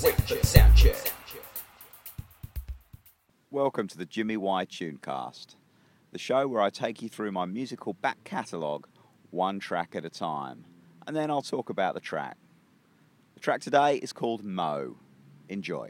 Welcome to the Jimmy Y Tunecast, the show where I take you through my musical back catalogue, one track at a time, and then I'll talk about the track. The track today is called Mo. Enjoy.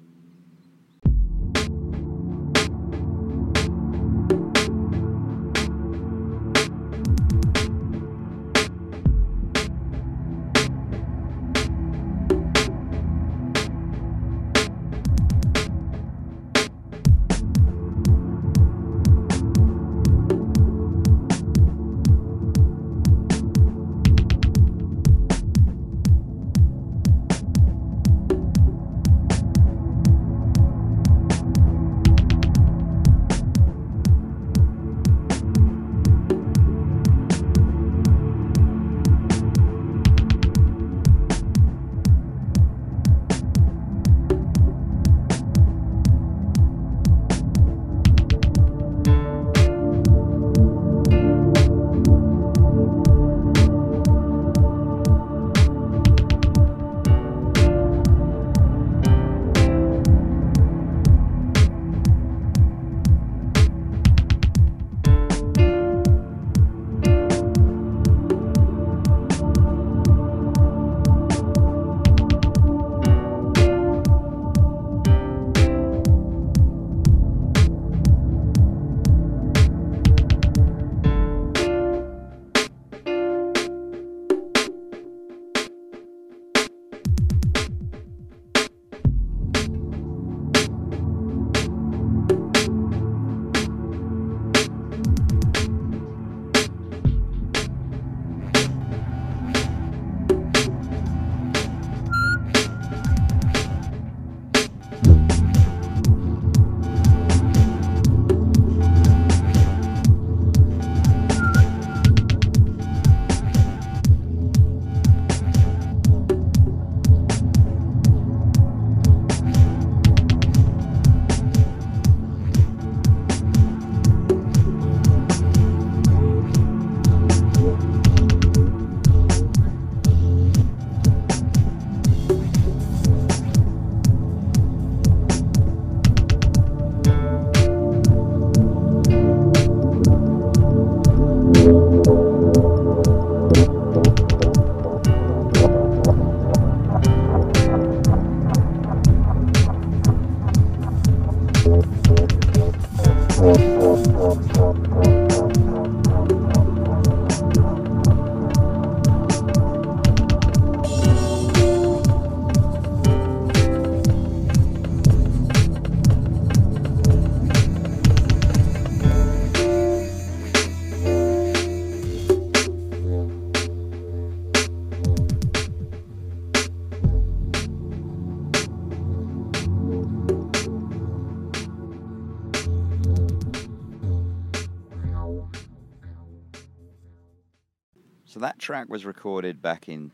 So that track was recorded back in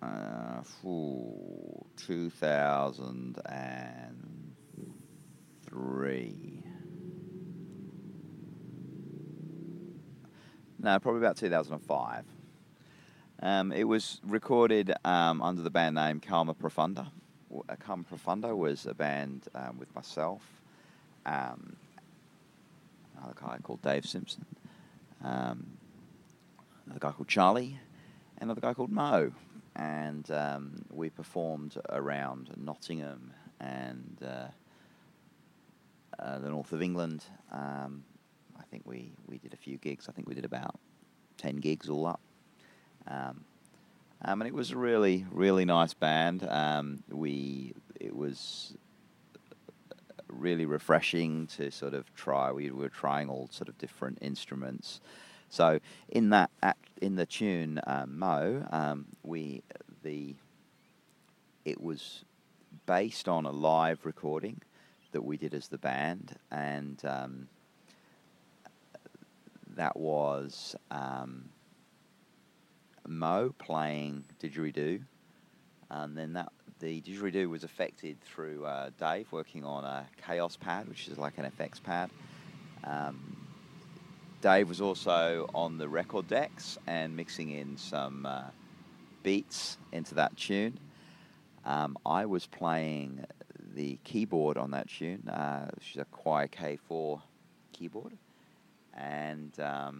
2003. No, probably about 2005. It was recorded under the band name Karma Profunda. Karma Profunda was a band with myself, another guy called Dave Simpson, another guy called Charlie, and another guy called Mo. And we performed around Nottingham and the north of England. I think we did a few gigs. I think we did about 10 gigs all up. And it was a really, really nice band. It was really refreshing to sort of try. We were trying all sort of different instruments. So in the tune Mo, it was based on a live recording that we did as the band, and that was Mo playing didgeridoo, and then the didgeridoo was affected through Dave working on a Chaos pad, which is like an FX pad. Dave was also on the record decks and mixing in some beats into that tune. I was playing the keyboard on that tune, which is a Choir K4 keyboard, and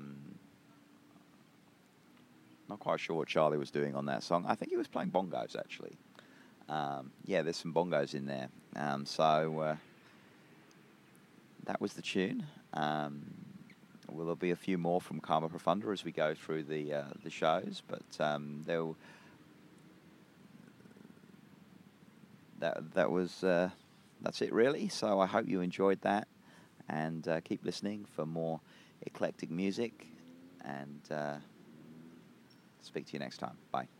not quite sure what Charlie was doing on that song. I think he was playing bongos, actually. Yeah, there's some bongos in there. So that was the tune. Will there be a few more from Karma Profunda as we go through the shows? But that's it really. So I hope you enjoyed that, and keep listening for more eclectic music. And speak to you next time. Bye.